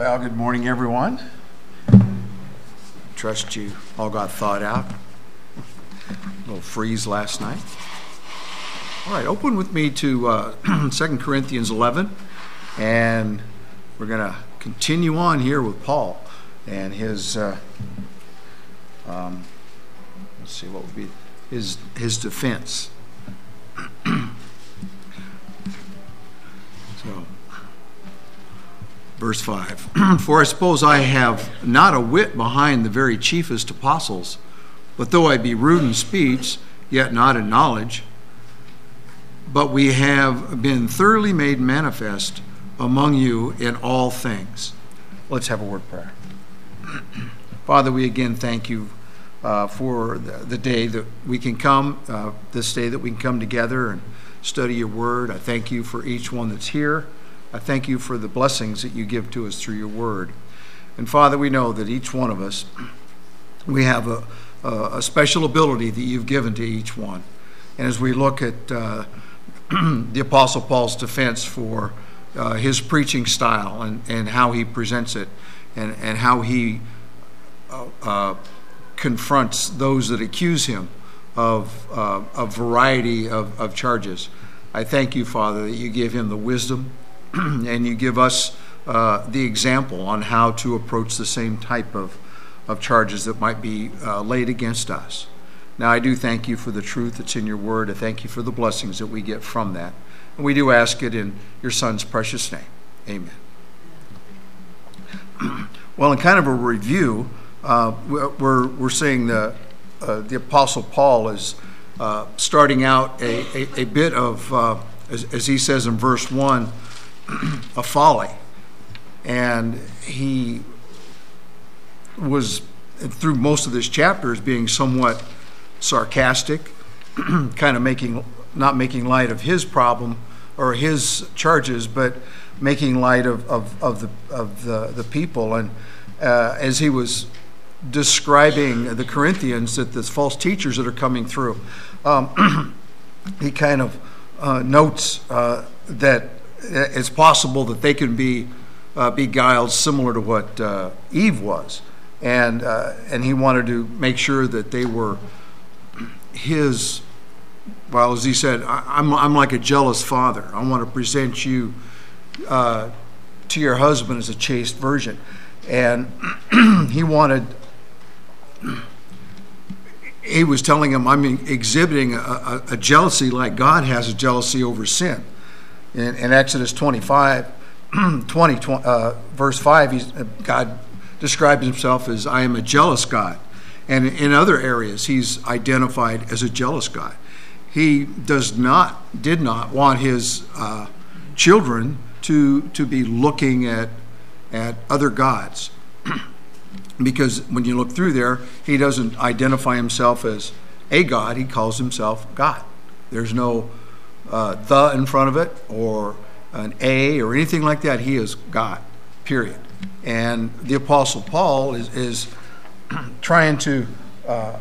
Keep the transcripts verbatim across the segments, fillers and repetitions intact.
Well, good morning, everyone. Trust you all got thawed out. A little freeze last night. All right, open with me to uh, Second Corinthians eleven, and we're going to continue on here with Paul and his, uh, um, let's see, what would be his, his defense. So, verse five, for I suppose I have not a whit behind the very chiefest apostles, but though I be rude in speech, yet not in knowledge, but we have been thoroughly made manifest among you in all things. Let's have a word of prayer. Father, we again thank you uh, for the, the day that we can come, uh, this day that we can come together and study your word. I thank you for each one that's here. I thank you for the blessings that you give to us through your word. And Father, we know that each one of us, we have a, a, a special ability that you've given to each one. And as we look at uh, the Apostle Paul's defense for uh, his preaching style and, and how he presents it and, and how he uh, uh, confronts those that accuse him of uh, a variety of, of charges, I thank you, Father, that you give him the wisdom and you give us uh, the example on how to approach the same type of, of charges that might be uh, laid against us. Now, I do thank you for the truth that's in your word. I thank you for the blessings that we get from that. And we do ask it in your Son's precious name. Amen. Well, in kind of a review, uh, we're, we're saying the, uh, the Apostle Paul is uh, starting out a, a, a bit of, uh, as, as he says in verse one, a folly. And he was, through most of this chapter, is being somewhat sarcastic, kind of making, not making light of his problem or his charges, but making light of, of, of the of the, the people. And uh, as he was describing the Corinthians, that the false teachers that are coming through, um, he kind of uh, notes uh, that it's possible that they can be uh, beguiled similar to what uh, Eve was, and uh, and he wanted to make sure that they were his. Well, as he said, I, I'm I'm like a jealous father. I want to present you uh, to your husband as a chaste virgin, and he wanted. He was telling him, I'm exhibiting a, a, a jealousy like God has a jealousy over sin. In, in Exodus twenty-five, twenty, uh, verse five, he's, God describes himself as, I am a jealous God. And in other areas, he's identified as a jealous God. He does not, did not want his uh, children to, to be looking at, at other gods. Because when you look through there, he doesn't identify himself as a God, he calls himself God. There's no Uh, the in front of it or an A or anything like that. He is God, period. And the Apostle Paul is, is trying to uh,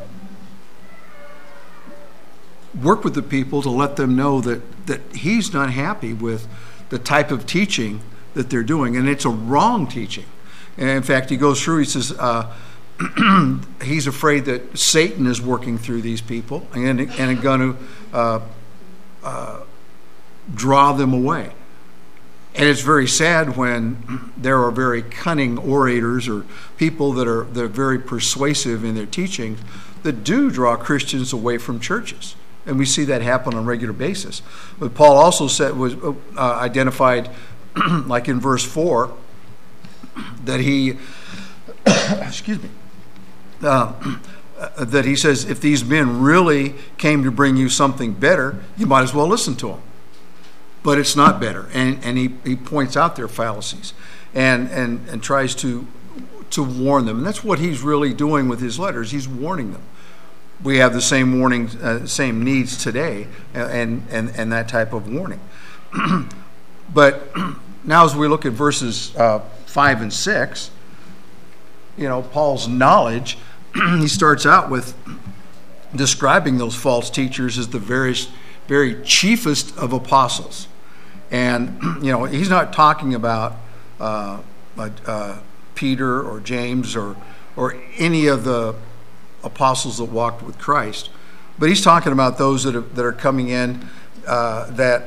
work with the people to let them know that, that he's not happy with the type of teaching that they're doing. And it's a wrong teaching. And in fact, he goes through, he says, uh, he's afraid that Satan is working through these people and, and going to uh, Uh, draw them away. And it's very sad when there are very cunning orators or people that are, that are very persuasive in their teaching that do draw Christians away from churches. And we see that happen on a regular basis. But Paul also said, was uh, identified, like in verse four, that he, excuse me, uh, Uh, that he says, if these men really came to bring you something better, you might as well listen to them. But it's not better. And, and he, he points out their fallacies and, and, and tries to, to warn them. And that's what he's really doing with his letters. He's warning them. We have the same warning, uh, same needs today and, and, and that type of warning. But now as we look at verses uh, five and six, you know, Paul's knowledge, he starts out with describing those false teachers as the very, very chiefest of apostles. And, you know, he's not talking about uh, uh, uh, Peter or James or or any of the apostles that walked with Christ. But he's talking about those that are, that are coming in uh, that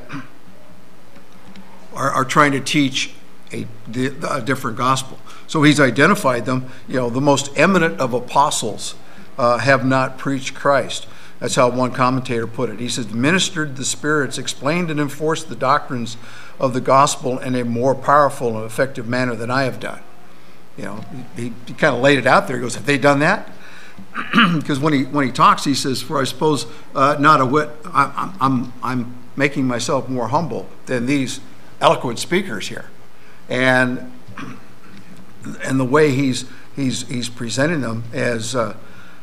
are, are trying to teach a, a different gospel. So he's identified them. You know, the most eminent of apostles uh, have not preached Christ. That's how one commentator put it. He says, ministered the spirits, explained and enforced the doctrines of the gospel in a more powerful and effective manner than I have done. You know, he, he kind of laid it out there. He goes, have they done that? Because when he when he talks, he says, for I suppose uh, not a whit, I, I'm, I'm making myself more humble than these eloquent speakers here. And and the way he's he's he's presenting them as uh,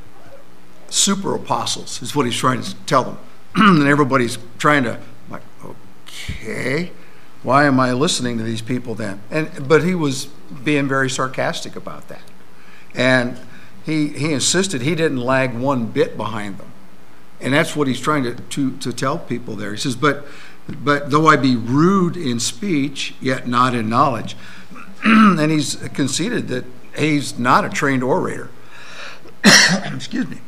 super apostles is what he's trying to tell them. And everybody's trying to, like, okay, why am I listening to these people then? And but he was being very sarcastic about that. And he he insisted he didn't lag one bit behind them. And that's what he's trying to, to, to tell people there. He says, but but though I be rude in speech, yet not in knowledge. And he's conceded that he's not a trained orator. Excuse me.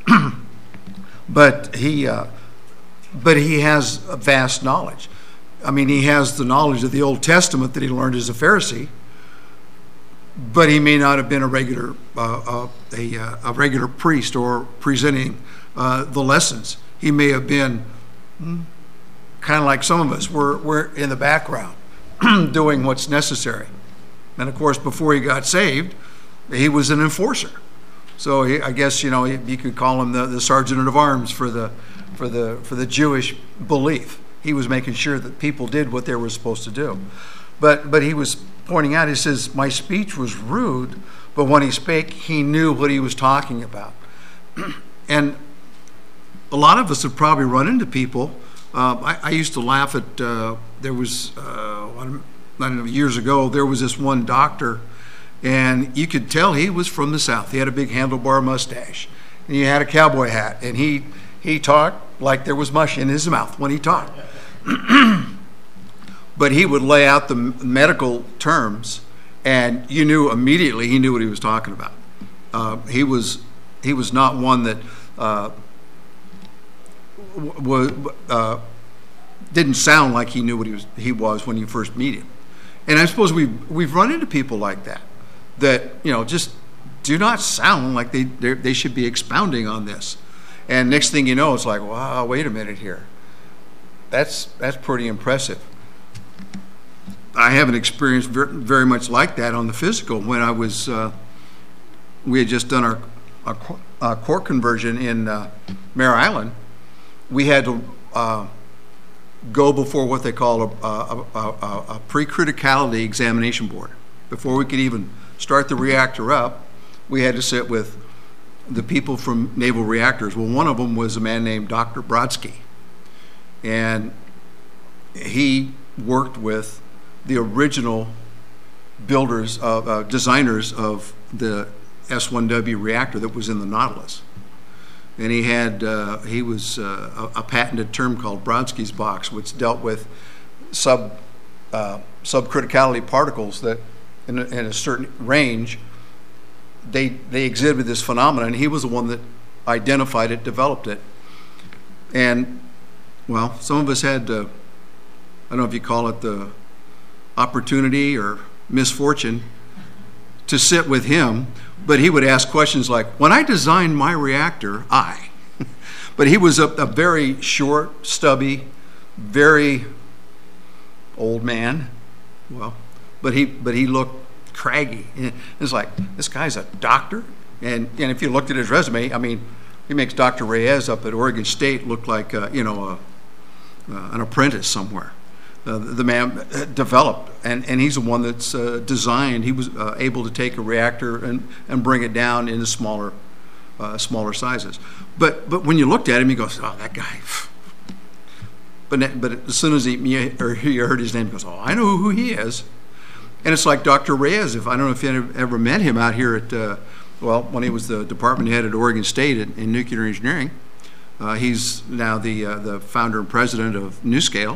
But he uh, but he has a vast knowledge. I mean, he has the knowledge of the Old Testament that he learned as a Pharisee, but he may not have been a regular uh, uh, a, uh, a regular priest or presenting uh, the lessons. He may have been hmm, kind of like some of us. We're we're in the background doing what's necessary. And of course, before he got saved, he was an enforcer. So he, I guess you know you could call him the, the sergeant of arms for the for the for the Jewish belief. He was making sure that people did what they were supposed to do. But but he was pointing out, he says, my speech was rude, but when he spake, he knew what he was talking about. And a lot of us have probably run into people. Uh, I, I used to laugh at, uh, there was, uh, I don't know, years ago, there was this one doctor, and you could tell he was from the South. He had a big handlebar mustache, and he had a cowboy hat, and he, he talked like there was mush in his mouth when he talked. But he would lay out the medical terms, and you knew immediately he knew what he was talking about. Uh, he was he was not one that uh, w- uh, didn't sound like he knew what he was he was when you first meet him. And I suppose we've we've run into people like that, that you know just do not sound like they they should be expounding on this. And next thing you know, it's like, wow, wait a minute here. That's that's pretty impressive. I haven't experienced very much like that on the physical. When I was, uh, we had just done our, our, our court conversion in uh, Mare Island. We had to uh, go before what they call a, a, a, a pre-criticality examination board. Before we could even start the reactor up, we had to sit with the people from Naval Reactors. Well, one of them was a man named Doctor Brodsky, and he worked with the original builders, of, uh, designers of the S one W reactor that was in the Nautilus. And he had, uh, he was uh, a, a patented term called Brodsky's box, which dealt with sub, uh, subcriticality particles that in a, in a certain range, they, they exhibited this phenomenon. And he was the one that identified it, developed it. And, well, some of us had, uh, I don't know if you call it the opportunity or misfortune to sit with him, but he would ask questions like, when I designed my reactor, I. But he was a, a very short, stubby, very old man. Well, but he but he looked craggy. It's like, this guy's a doctor? And and if you looked at his resume, I mean, he makes Doctor Reyes up at Oregon State look like, uh, you know, a, uh, an apprentice somewhere. Uh, the man developed, and, and he's the one that's uh, designed. He was uh, able to take a reactor and, and bring it down into smaller uh, smaller sizes. But but when you looked at him, he goes, oh, that guy. But but as soon as he, or he heard his name, he goes, oh, I know who he is. And it's like Doctor Reyes. If I don't know if you ever met him out here at, uh, well, when he was the department head at Oregon State in, in nuclear engineering. Uh, he's now the uh, the founder and president of NuScale.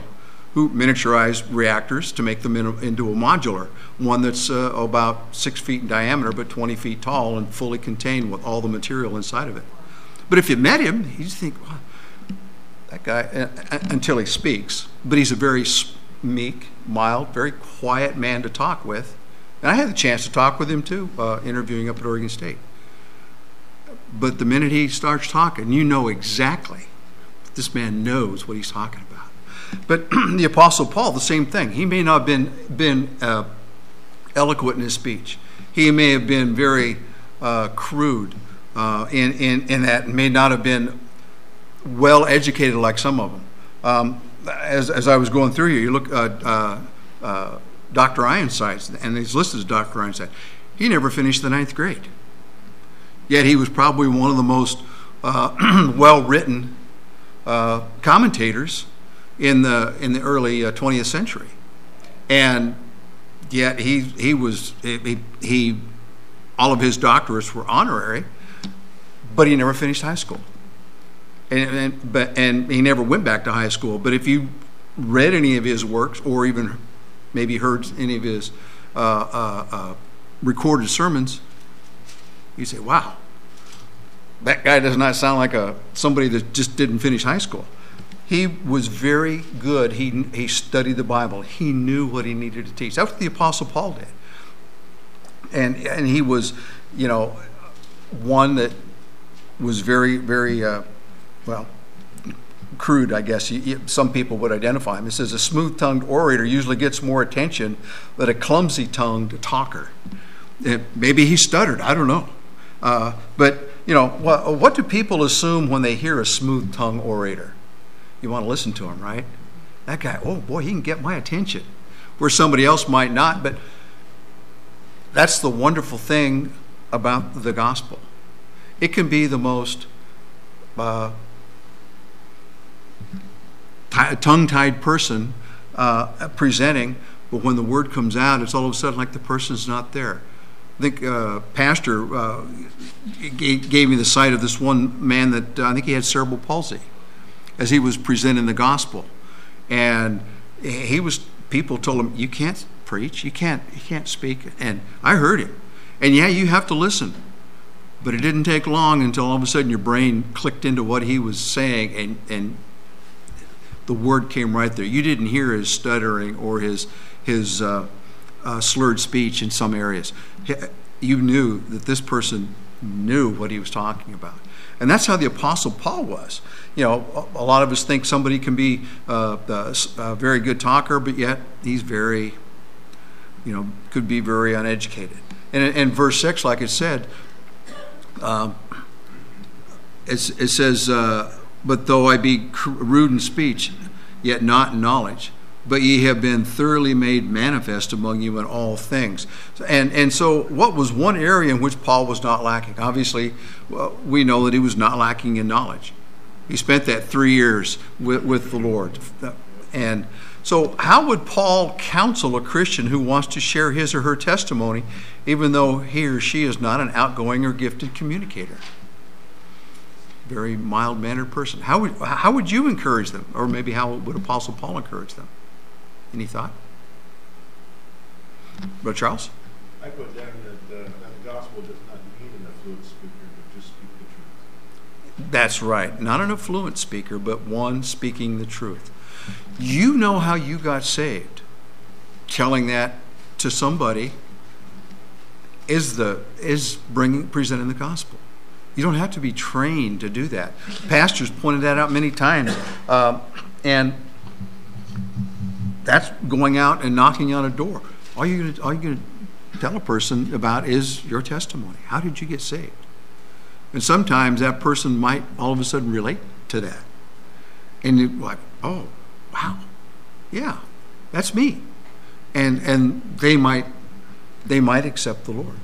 who miniaturize reactors to make them in a, into a modular, one that's uh, about six feet in diameter but twenty feet tall and fully contained with all the material inside of it. But if you met him, you just think, wow, that guy, uh, uh, until he speaks. But he's a very meek, mild, very quiet man to talk with. And I had the chance to talk with him too, uh, interviewing up at Oregon State. But the minute he starts talking, you know exactly this man knows what he's talking about. But the Apostle Paul, the same thing. He may not have been, been uh, eloquent in his speech. He may have been very uh, crude uh, in, in, in that, and may not have been well educated like some of them. Um, as, as I was going through here, you look at uh, uh, uh, Doctor Ironsides, and he's listed as Doctor Ironside. He never finished the ninth grade. Yet he was probably one of the most uh, well-written uh, commentators in the in the early uh, twentieth century, and yet he he was he, he all of his doctorates were honorary, but he never finished high school, and, and but and he never went back to high school. But if you read any of his works, or even maybe heard any of his uh, uh, uh, recorded sermons, you say, "Wow, that guy does not sound like a somebody that just didn't finish high school." He was very good. He he studied the Bible. He knew what he needed to teach. That's what the Apostle Paul did. And and he was, you know, one that was very, very, uh, well, crude, I guess. You, you, some people would identify him. It says a smooth-tongued orator usually gets more attention than a clumsy-tongued talker. It, maybe he stuttered. I don't know. Uh, but, you know, what, what do people assume when they hear a smooth-tongued orator? You want to listen to him, right? That guy, oh boy, he can get my attention, where somebody else might not. But that's the wonderful thing about the gospel. It can be the most uh, t- tongue-tied person uh, presenting, but when the word comes out, it's all of a sudden like the person's not there. I think uh, Pastor uh, gave, gave me the sight of this one man that uh, I think he had cerebral palsy, as he was presenting the gospel, and he was. People told him, "You can't preach. You can't. You can't speak." And I heard him, and yeah, you have to listen. But it didn't take long until all of a sudden your brain clicked into what he was saying, and and the word came right there. You didn't hear his stuttering or his his uh, uh, slurred speech in some areas. You knew that this person knew what he was talking about. And that's how the Apostle Paul was. You know, a lot of us think somebody can be uh, a, a very good talker, but yet he's very, you know, could be very uneducated. And in verse six, like it said, uh, it's, it says, uh, but though I be rude in speech, yet not in knowledge, but ye have been thoroughly made manifest among you in all things. And and so what was one area in which Paul was not lacking? Obviously, well, we know that he was not lacking in knowledge. He spent that three years with, with the Lord. And so how would Paul counsel a Christian who wants to share his or her testimony, even though he or she is not an outgoing or gifted communicator? Very mild-mannered person. How would, how would you encourage them? Or maybe how would Apostle Paul encourage them? Any thought? Brother Charles? I put down that, uh, that the gospel does not need an affluent speaker, but just speak the truth. That's right. Not an affluent speaker, but one speaking the truth. You know how you got saved. Telling that to somebody is the is bringing presenting the gospel. You don't have to be trained to do that. Pastors pointed that out many times, uh, and that's going out and knocking on a door. All you're going to, all you're going to tell a person about is your testimony. How did you get saved? And sometimes that person might all of a sudden relate to that. And you're like, oh, wow, yeah, that's me. And and they might they might accept the Lord.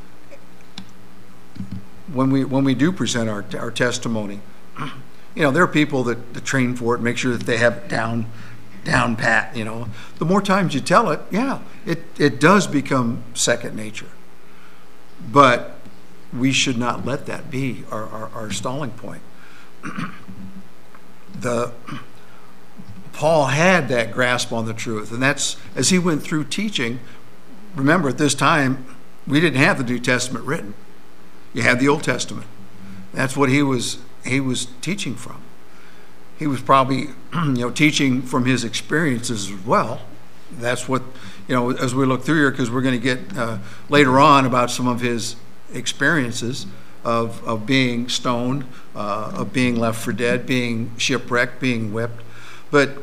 When we when we do present our our testimony, you know, there are people that, that train for it, make sure that they have it down down pat, you know. The more times you tell it, yeah, it, it does become second nature. But we should not let that be our, our, our stalling point. The Paul had that grasp on the truth. And that's, as he went through teaching, remember at this time, we didn't have the New Testament written. You had the Old Testament. That's what he was he was teaching from. He was probably, you know, teaching from his experiences as well. That's what, you know, as we look through here, because we're going to get uh, later on about some of his experiences of of being stoned, uh, of being left for dead, being shipwrecked, being whipped. But,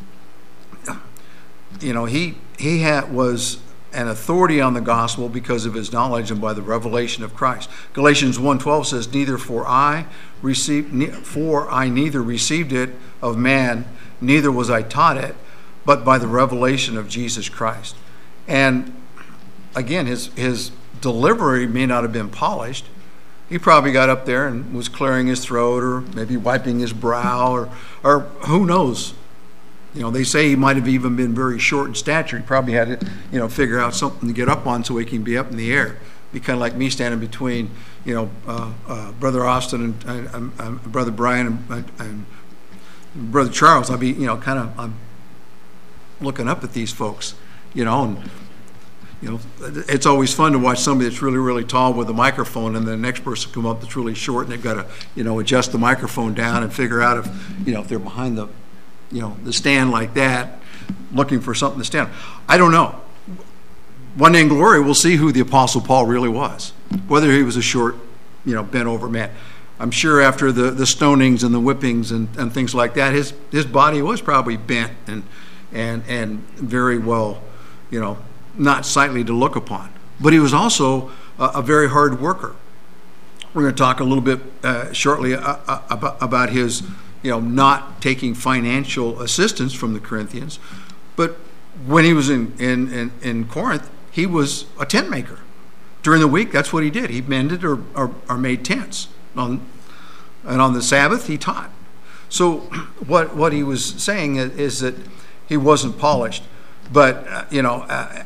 you know, he he had, was an authority on the gospel because of his knowledge and by the revelation of Christ. Galatians one twelve says, "Neither for I received, for I neither received it of man, neither was I taught it, but by the revelation of Jesus Christ." And again, his his delivery may not have been polished. He probably got up there and was clearing his throat, or maybe wiping his brow, or or who knows. You know, they say he might have even been very short in stature. He probably had to, you know, figure out something to get up on so he can be up in the air. Be kind of like me standing between, you know, uh, uh, Brother Austin and uh, uh, Brother Brian and, and Brother Charles. I'll be, you know, kind of I'm looking up at these folks, you know, and you know, it's always fun to watch somebody that's really, really tall with a microphone, and then the next person come up that's really short, and they've got to, you know, adjust the microphone down and figure out if, you know, if they're behind the, you know, the stand like that, looking for something to stand on. I don't know. One day in glory, we'll see who the Apostle Paul really was, whether he was a short, you know, bent over man. I'm sure after the, the stonings and the whippings and, and things like that, his his body was probably bent and and and very well, you know, not sightly to look upon. But he was also a, a very hard worker. We're going to talk a little bit uh, shortly uh, uh, about, about his, you know, not taking financial assistance from the Corinthians. But when he was in, in, in, in Corinth, he was a tent maker. During the week, that's what he did. He mended or, or, or made tents. On, and on the Sabbath, he taught. So what what he was saying is, is that he wasn't polished. But, uh, you know, uh,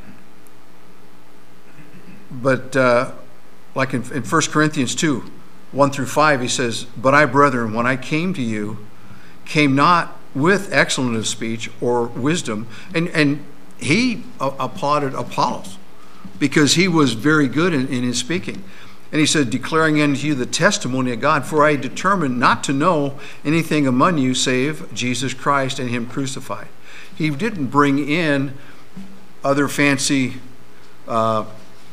but uh, like in, in First Corinthians two, one through five, he says, "But I, brethren, when I came to you, came not with excellence of speech or wisdom." And, and he uh, applauded Apollos because he was very good in, in his speaking. And he said, "Declaring unto you the testimony of God, for I determined not to know anything among you save Jesus Christ and him crucified." He didn't bring in other fancy uh,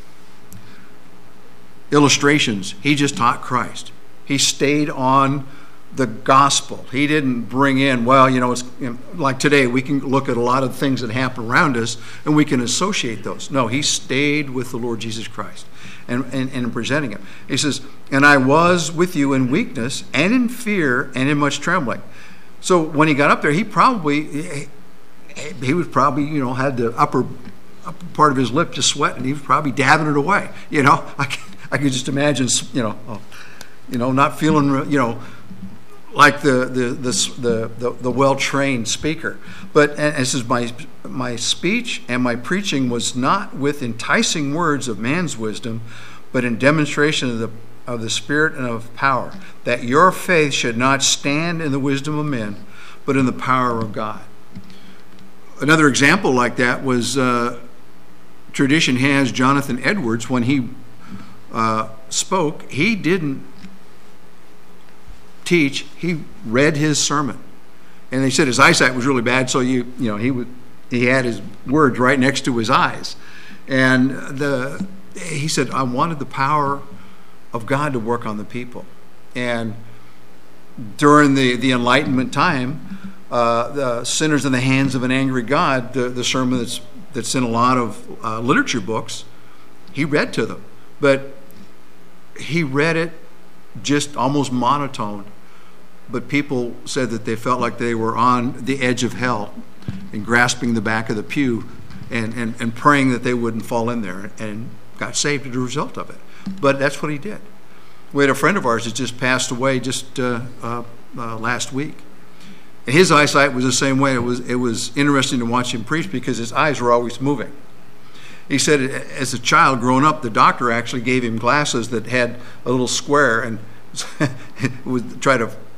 illustrations. He just taught Christ. He stayed on the gospel. He didn't bring in, well, you know, it's you know, like today, we can look at a lot of things that happen around us and we can associate those. No, he stayed with the Lord Jesus Christ and, and, and presenting him. He says, "And I was with you in weakness and in fear and in much trembling." So when he got up there, he probably, he, he was probably, you know, had the upper, upper part of his lip just sweating. He was probably dabbing it away. You know, I can, I can just imagine, you know, oh, you know, not feeling, you know, like the the the the, the well-trained speaker. But and it says, my my speech and my preaching was not with enticing words of man's wisdom, but in demonstration of the of the Spirit and of power, that your faith should not stand in the wisdom of men, but in the power of God. Another example like that was uh, tradition has Jonathan Edwards, when he uh, spoke, he didn't teach, he read his sermon. And they said his eyesight was really bad, so you you know he would he had his words right next to his eyes. And the he said, "I wanted the power of God to work on the people." And during the, the Enlightenment time, uh, the sinners in the hands of an angry God, the, the sermon that's that's in a lot of uh, literature books, he read to them. But he read it just almost monotone. But people said that they felt like they were on the edge of hell and grasping the back of the pew and, and, and praying that they wouldn't fall in there, and got saved as a result of it. But that's what he did. We had a friend of ours that just passed away just uh, uh, uh, last week. And his eyesight was the same way. It was, it was interesting to watch him preach because his eyes were always moving. He said as a child growing up, the doctor actually gave him glasses that had a little square and would try to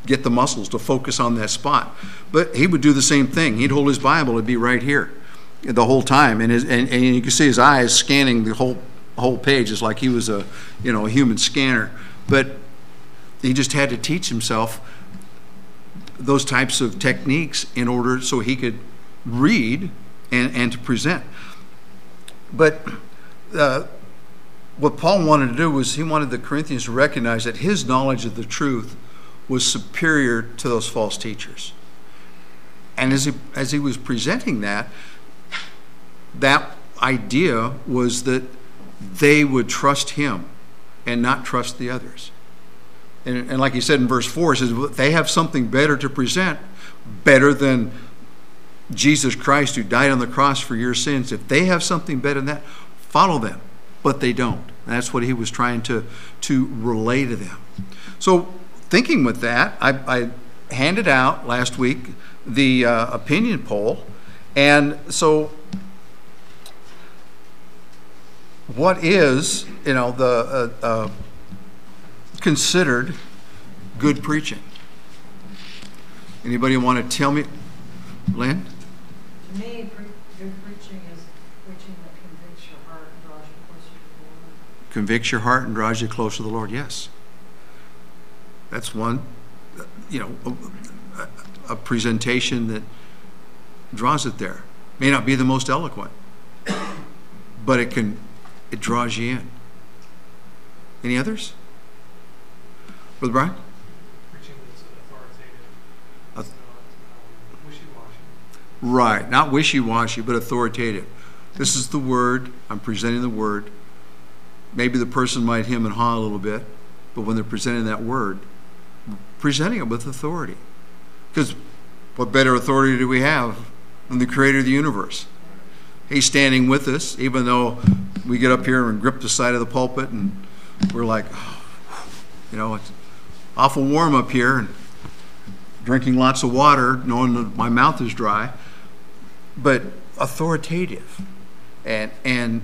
get the muscles to focus on that spot. But he would do the same thing. He'd hold his Bible, it'd be right here the whole time, and his, and, and you can see his eyes scanning the whole whole page. It's like he was a you know a human scanner. But he just had to teach himself those types of techniques in order so he could read and, and to present. But uh, what Paul wanted to do was he wanted the Corinthians to recognize that his knowledge of the truth was superior to those false teachers. And as he, as he was presenting that, that idea was that they would trust him and not trust the others. And, and like he said in verse four, he says they have something better to present, better than Jesus Christ who died on the cross for your sins. If they have something better than that, follow them. But they don't. And that's what he was trying to, to relay to them. So thinking with that, I, I handed out last week the uh, opinion poll. And so what is, you know, the uh, uh, considered good preaching? Anybody want to tell me? Lynn? To me, pre- good preaching is preaching that convicts your heart and draws you closer to the Lord. Convicts your heart and draws you closer to the Lord, yes. That's one, you know, a, a presentation that draws it there. May not be the most eloquent, but it can, it draws you in. Any others? Brother Brian? Preaching that's authoritative. Uh, It's not um, wishy-washy. Right, not wishy-washy, but authoritative. This is the word, I'm presenting the word. Maybe the person might hem and haw a little bit, but when they're presenting that word, presenting it with authority. Because what better authority do we have than the creator of the universe? He's standing with us, even though we get up here and grip the side of the pulpit and we're like, oh, you know, it's awful warm up here, and drinking lots of water, knowing that my mouth is dry, but authoritative. And and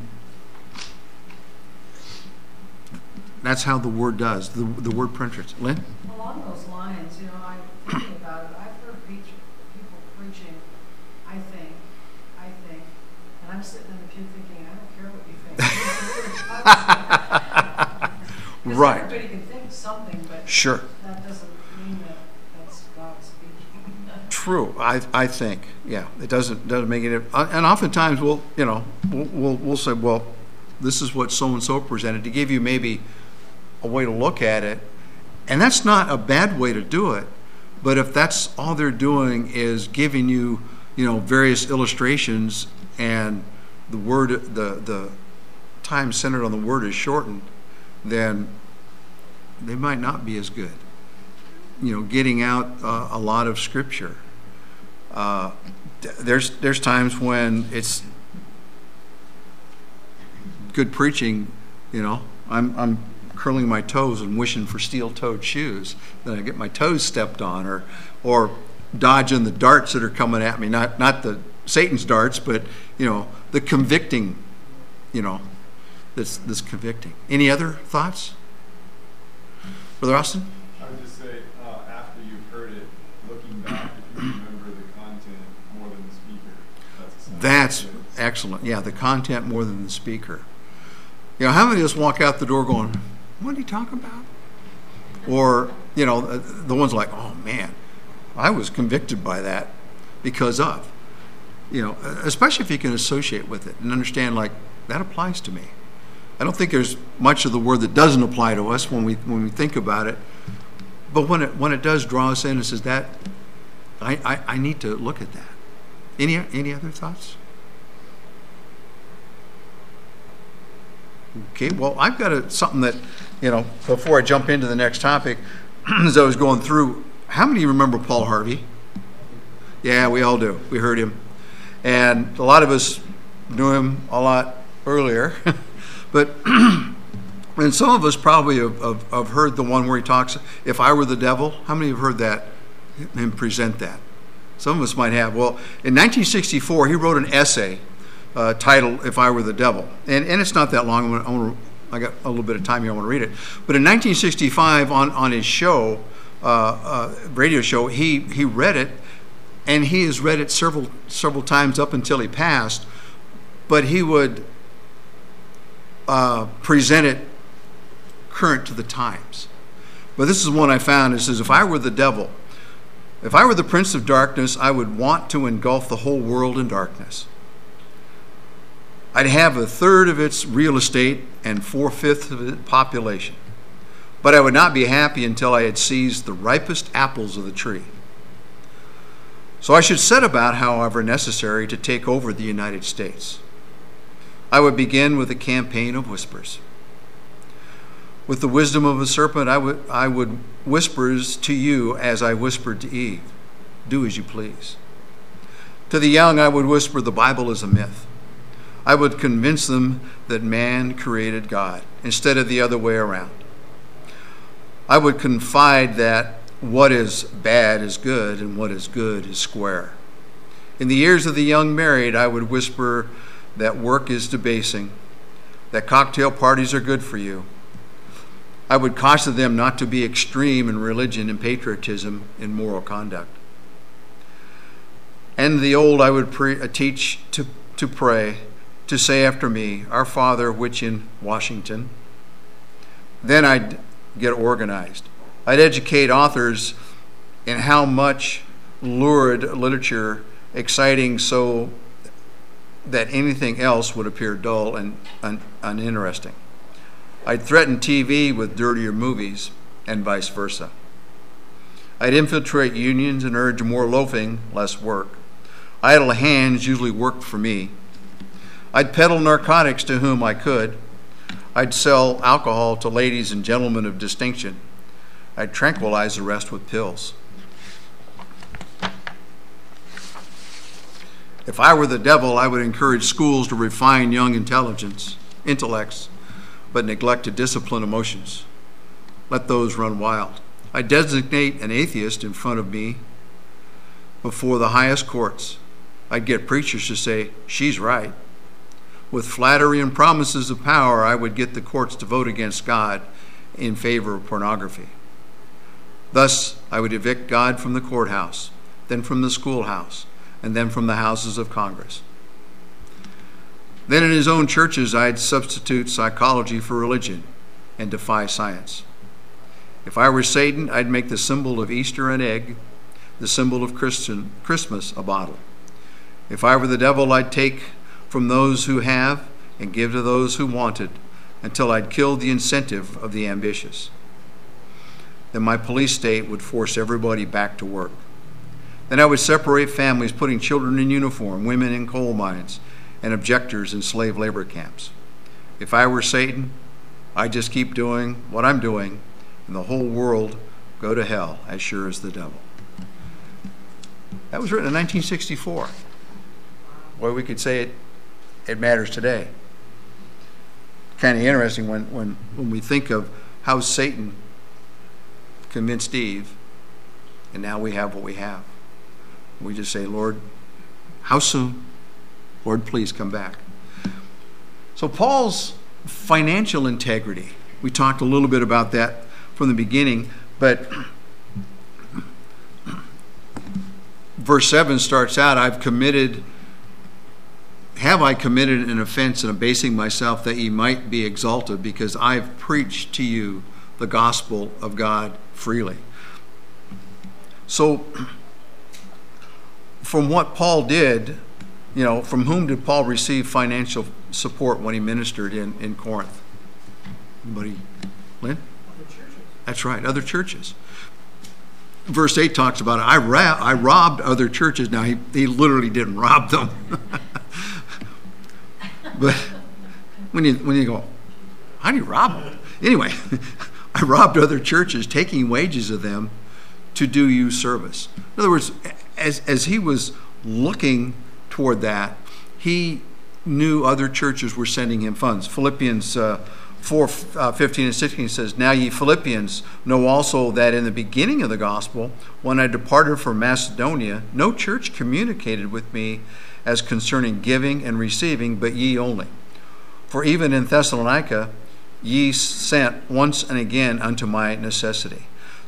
that's how the word does. The, the word penetrates. Lynn? Along those lines, you know, I'm thinking about it. I've heard preach, people preaching, I think, I think, and I'm sitting in the pew thinking, I don't care what you think. Right. Everybody can think something, but Sure. that doesn't mean that that's God speaking. True. I I think. Yeah. It doesn't doesn't make it. And oftentimes we'll you know we'll we'll, we'll say, well, this is what so and so presented, to give you maybe a way to look at it. And that's not a bad way to do it, but if that's all they're doing is giving you, you know, various illustrations, and the word, the the time centered on the word is shortened, then they might not be as good. You know, getting out uh, a lot of scripture. Uh, there's there's times when it's good preaching. You know, I'm I'm curling my toes and wishing for steel-toed shoes. Then I get my toes stepped on, or or dodging the darts that are coming at me. Not not the Satan's darts, but you know the convicting. You know, that's this convicting. Any other thoughts, Brother Austin? I would just say, uh, after you've heard it, looking back, if you remember the content more than the speaker, that's a sign. That's excellent. Yeah, the content more than the speaker. You know, how many of us walk out the door going, what are you talking about? Or, you know, the ones like, oh man, I was convicted by that because of. You know, especially if you can associate with it and understand, like, that applies to me. I don't think there's much of the word that doesn't apply to us when we when we think about it. But when it when it does draw us in, it says that I, I, I need to look at that. Any any other thoughts? Okay, well, I've got a, something that, you know, before I jump into the next topic, as I was going through, how many remember Paul Harvey? Yeah, we all do. We heard him. And a lot of us knew him a lot earlier. But, and some of us probably have, have, have heard the one where he talks, if I were the devil. How many have heard that, him present that? Some of us might have. Well, in nineteen sixty-four, he wrote an essay uh, titled, If I Were the Devil. And, and it's not that long. I'm gonna, I got a little bit of time here. I want to read it. But in nineteen sixty-five, on, on his show, uh, uh, radio show, he, he read it, and he has read it several several times up until he passed, but he would uh, present it current to the times. But this is one I found. It says, if I were the devil, if I were the prince of darkness, I would want to engulf the whole world in darkness. I'd have a third of its real estate and four-fifths of its population. But I would not be happy until I had seized the ripest apples of the tree. So I should set about, however necessary, to take over the United States. I would begin with a campaign of whispers. With the wisdom of a serpent, I would, I would whispers to you as I whispered to Eve, do as you please. To the young, I would whisper the Bible is a myth. I would convince them that man created God instead of the other way around. I would confide that what is bad is good and what is good is square. In the ears of the young married, I would whisper that work is debasing, that cocktail parties are good for you. I would caution them not to be extreme in religion and patriotism in moral conduct. And the old I would pre- uh, teach to, to pray, to say after me, Our Father which in Washington. Then I'd get organized. I'd educate authors in how much lurid literature, exciting so that anything else would appear dull and un- uninteresting. I'd threaten T V with dirtier movies and vice versa. I'd infiltrate unions and urge more loafing, less work. Idle hands usually worked for me. I'd peddle narcotics to whom I could. I'd sell alcohol to ladies and gentlemen of distinction. I'd tranquilize the rest with pills. If I were the devil, I would encourage schools to refine young intelligence, intellects, but neglect to discipline emotions. Let those run wild. I designate an atheist in front of me before the highest courts. I'd get preachers to say, she's right. With flattery and promises of power, I would get the courts to vote against God in favor of pornography. Thus, I would evict God from the courthouse, then from the schoolhouse, and then from the houses of Congress. Then in his own churches, I'd substitute psychology for religion and defy science. If I were Satan, I'd make the symbol of Easter an egg, the symbol of Christian, Christmas a bottle. If I were the devil, I'd take from those who have and give to those who wanted until I'd killed the incentive of the ambitious. Then my police state would force everybody back to work. Then I would separate families, putting children in uniform, women in coal mines, and objectors in slave labor camps. If I were Satan, I'd just keep doing what I'm doing, and the whole world go to hell as sure as the devil. That was written in nineteen sixty-four. Well, we could say it, it matters today. Kind of interesting when, when, when we think of how Satan convinced Eve, and now we have what we have. We just say, Lord, how soon? Lord, please come back. So Paul's financial integrity, we talked a little bit about that from the beginning, but verse seven starts out, I've committed, have I committed an offense in abasing myself that ye might be exalted, because I've preached to you the gospel of God freely. So from what Paul did, you know, from whom did Paul receive financial support when he ministered in, in Corinth? Anybody? Lynn? Other churches. That's right, other churches. Verse eight talks about it. I, ra- I robbed other churches. Now, he, he literally didn't rob them. But when you, when you go, how do you rob them? Anyway, I robbed other churches, taking wages of them to do you service. In other words, as, as he was looking toward that, he knew other churches were sending him funds. Philippians uh, four, uh, fifteen and sixteen says, Now ye Philippians know also that in the beginning of the gospel, when I departed from Macedonia, no church communicated with me as concerning giving and receiving, but ye only. For even in Thessalonica, ye sent once and again unto my necessity.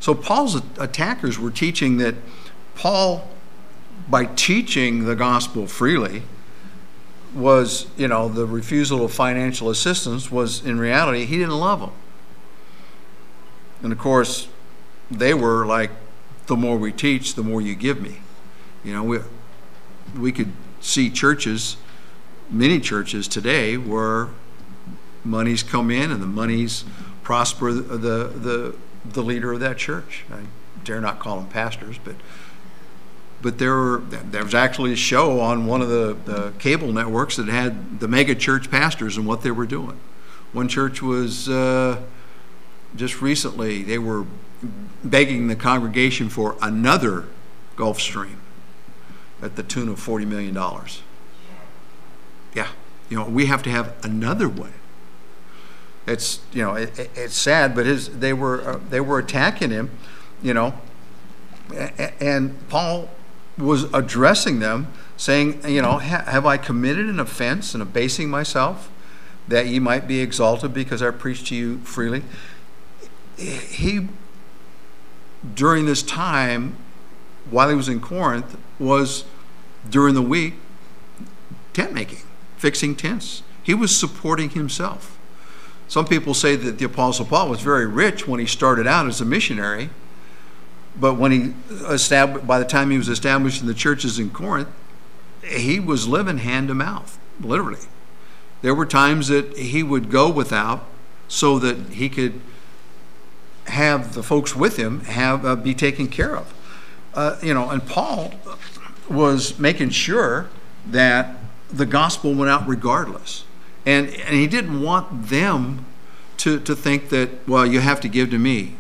So Paul's attackers were teaching that Paul, by teaching the gospel freely, was, you know, the refusal of financial assistance was, in reality, he didn't love them. And of course, they were like, the more we teach, the more you give me. You know, we, we could see churches, many churches today, where monies come in and the monies prosper the, the, the, the leader of that church. I dare not call them pastors, but But there were, there was actually a show on one of the, the cable networks that had the mega church pastors and what they were doing. One church was, uh, just recently, they were begging the congregation for another Gulfstream at the tune of forty million dollars. Yeah, you know, we have to have another one. It's, you know, it, it, it's sad, but his, they were, uh, they were attacking him, you know, and Paul was addressing them, saying, you know, ha- have I committed an offense in abasing myself, that ye might be exalted because I preach to you freely? He, during this time, while he was in Corinth, was, during the week, tent making, fixing tents. He was supporting himself. Some people say that the Apostle Paul was very rich when he started out as a missionary, but when he established, by the time he was established in the churches in Corinth, he was living hand to mouth, literally. There were times that he would go without so that he could have the folks with him have uh, be taken care of. Uh, you know, and Paul was making sure that the gospel went out regardless. And, and he didn't want them to, to think that, well, you have to give to me.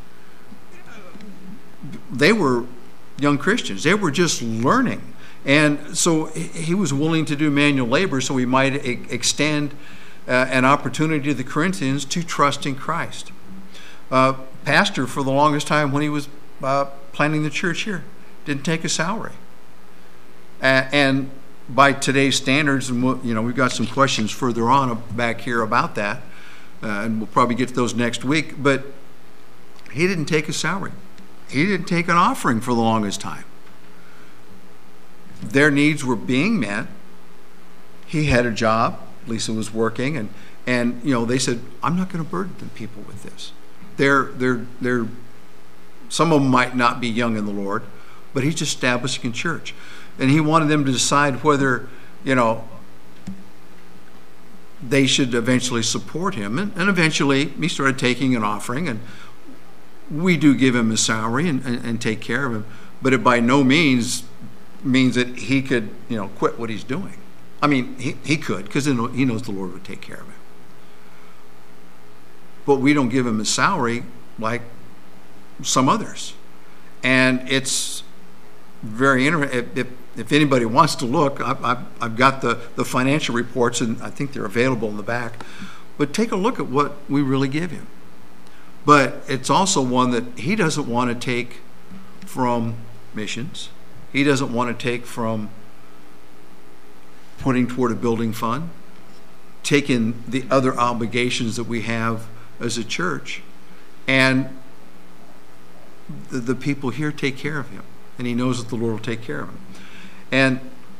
They were young Christians. They were just learning. And so he was willing to do manual labor so he might e- extend uh, an opportunity to the Corinthians to trust in Christ. Uh, pastor, for the longest time when he was uh, planning the church here, didn't take a salary. Uh, and by today's standards, and we'll, you know, we've got some questions further on back here about that, uh, and we'll probably get to those next week, but he didn't take a salary. He didn't take an offering for the longest time. Their needs were being met. He had a job. Lisa was working, and and you know, they said, I'm not going to burden the people with this. They're they're they're some of them might not be young in the Lord, but he's establishing a church, and he wanted them to decide whether, you know, they should eventually support him, and, and eventually he started taking an offering, and we do give him a salary and, and, and take care of him, but it by no means means that he could, you know, quit what he's doing. I mean, he, he could, because he knows the Lord would take care of him. But we don't give him a salary like some others. And it's very interesting. If, if, if anybody wants to look, I've, I've, I've got the, the financial reports, and I think they're available in the back. But take a look at what we really give him. But it's also one that he doesn't want to take from missions. He doesn't want to take from putting toward a building fund, taking the other obligations that we have as a church. And the, the people here take care of him. And he knows that the Lord will take care of him. And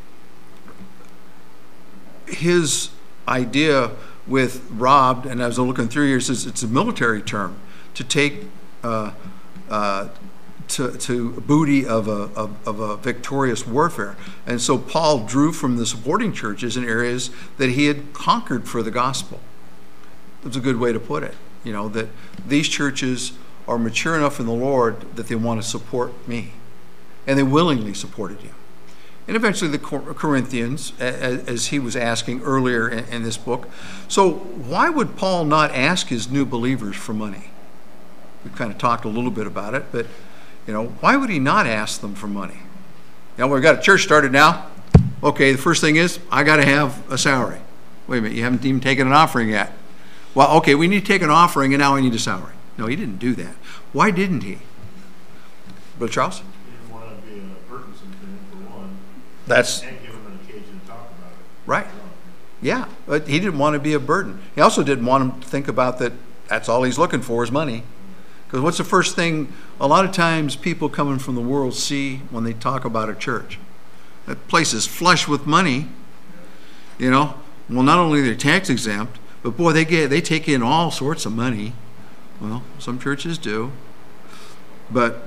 his idea with robbed, and as I'm looking through here, it says it's a military term, to take uh, uh, to, to booty of a, of, of a victorious warfare. And so Paul drew from the supporting churches in areas that he had conquered for the gospel. That's a good way to put it. You know, that these churches are mature enough in the Lord that they want to support me. And they willingly supported him. And eventually the Corinthians, as he was asking earlier in this book. So why would Paul not ask his new believers for money? We kind of talked a little bit about it, but you know, why would he not ask them for money? Now, we've got a church started now. Okay, the first thing is, I got to have a salary. Wait a minute, you haven't even taken an offering yet. Well, okay, we need to take an offering, and now I need a salary. No, he didn't do that. Why didn't he? Brother Charles? He didn't want to be a burdensome to him, for one. That's and give him an occasion to talk about it. right. Yeah, but he didn't want to be a burden. He also didn't want him to think about that that's all he's looking for is money. Because what's the first thing a lot of times people coming from the world see when they talk about a church? That place is flush with money, you know. Well, not only they're tax exempt, but boy, they get they take in all sorts of money. Well, some churches do. But,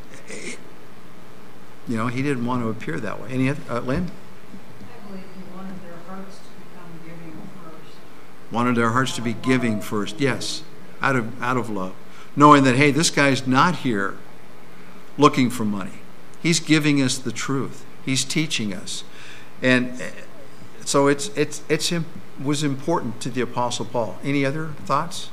you know, he didn't want to appear that way. Any other, uh, Lynn? I believe he wanted their hearts to become giving first. Wanted their hearts to be giving first, yes, out of out of love. Knowing that, hey, this guy's not here looking for money. He's giving us the truth. He's teaching us. And so it's it's it's it was important to the Apostle Paul. Any other thoughts?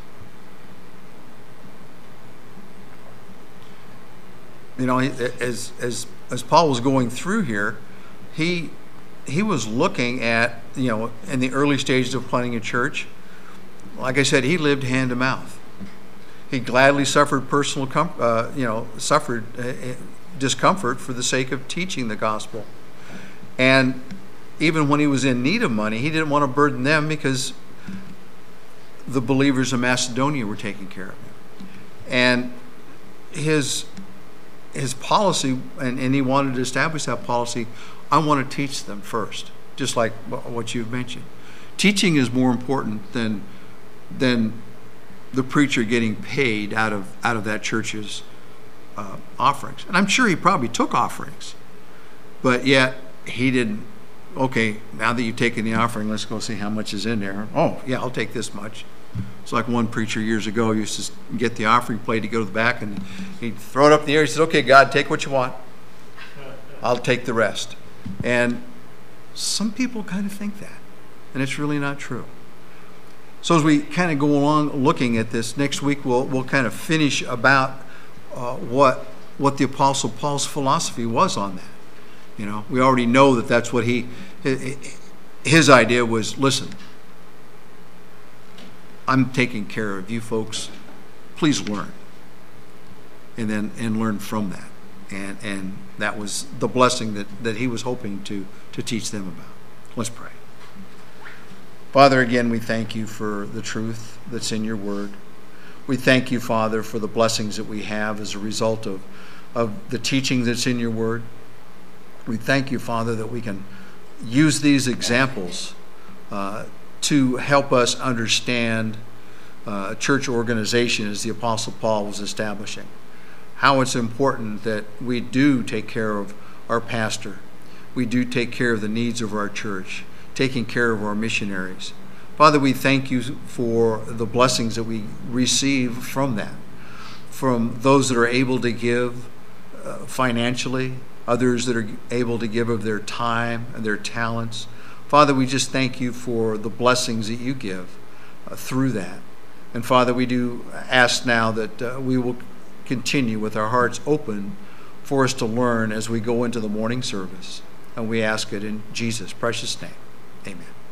You know, as as as Paul was going through here, he he was looking at, you know, in the early stages of planting a church. Like I said, he lived hand to mouth. He gladly suffered personal, com- uh, you know, suffered uh, discomfort for the sake of teaching the gospel. And even when he was in need of money, he didn't want to burden them because the believers of Macedonia were taking care of him. And his his policy, and, and he wanted to establish that policy, I want to teach them first, just like what you've mentioned. Teaching is more important than than the preacher getting paid out of out of that church's uh, offerings. And I'm sure he probably took offerings, but yet he didn't. Okay, now that you've taken the offering, let's go see how much is in there. Oh, yeah, I'll take this much. It's like one preacher years ago used to get the offering plate, he'd go to the back and he'd throw it up in the air. He said, okay, God, take what you want. I'll take the rest. And some people kind of think that, and it's really not true. So as we kind of go along looking at this, next week we'll we'll kind of finish about uh, what what the Apostle Paul's philosophy was on that. You know, we already know that that's what he his idea was. Listen, I'm taking care of you folks. Please learn, and then and learn from that. And and that was the blessing that, that he was hoping to to teach them about. Let's pray. Father, again, we thank you for the truth that's in your word. We thank you, Father, for the blessings that we have as a result of, of the teaching that's in your word. We thank you, Father, that we can use these examples uh, to help us understand uh, a church organization as the Apostle Paul was establishing. How it's important that we do take care of our pastor. We do take care of the needs of our church, taking care of our missionaries. Father, we thank you for the blessings that we receive from that, from those that are able to give uh, financially, others that are able to give of their time and their talents. Father, we just thank you for the blessings that you give uh, through that. And Father, we do ask now that uh, we will continue with our hearts open for us to learn as we go into the morning service. And we ask it in Jesus' precious name. Amen.